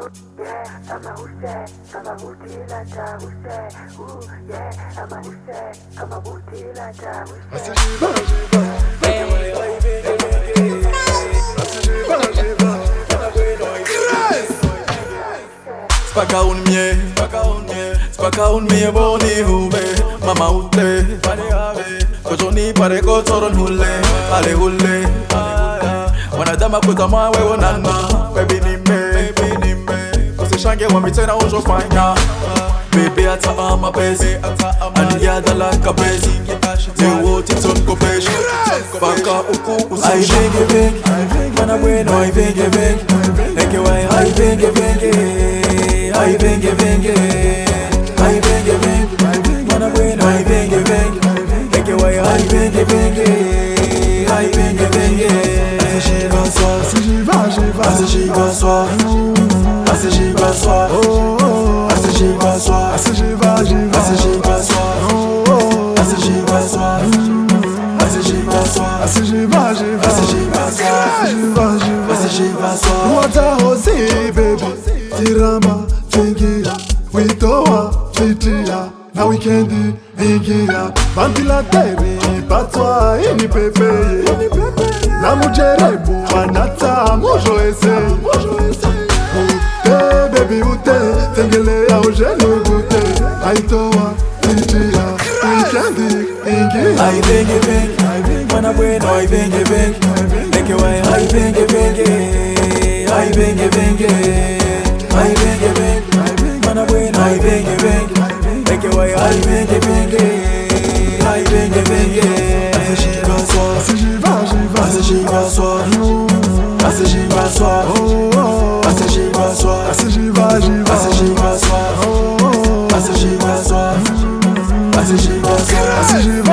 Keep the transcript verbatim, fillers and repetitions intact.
I'm a who say, I'm a who till I die, who say, ooh, yeah, I'm a who say, I'm a who till I die, who say. Spaka un mie, spaka un mie, spaka un mie boni hube, mama ute, pare ave, kojoni pare kotoron hule, ale hule, wanadama kutama wewe nana, baby ni me, baby ni me, usishange wamitena ujofanya, baby ata ama bezi, aniada la kabezi, ziwote tonko beshi, baka uku usushi. Ai venge venge, mana bueno ai venge venge, eke wai ai venge venge. Ai venge venge, ai venge venge, mana bueno ai venge venge, eke wai ai venge venge, ai venge venge. Ase j'y va soir, ase j'y va, j'y va, ase j'y va soir, ase j'y va soir, ase j'y va soir, ase j'y va, j'y va, ase j'y va soir, ase j'y va soir, ase j'y va soir, ase j'y va, j'y va, ase j'y va soir, ase j'y va soir. What a hosi baby, tirama. Fingia, witoa, fitia, na weekendi, ingia Bantila teri, patwa, ini pepe Na mujerebu, anata, mojo ese Ute, baby ute, tengele ya ujenu gute Aitoa, fitia, weekendi, ingia Ai venge venge, mana bueno ai venge venge Eke wai ai venge venge, ai venge venge Ai venge venge, mana bueno ai venge venge, eke wai ai venge venge, ai venge venge. Ase j'y va soir, ase j'y va, j'y va, ase j'y va soir, ase j'y va soir, ase j'y va soir, ase j'y va, j'y va, ase j'y va soir, ase j'y va soir, ase j'y va soir, ase j'y va.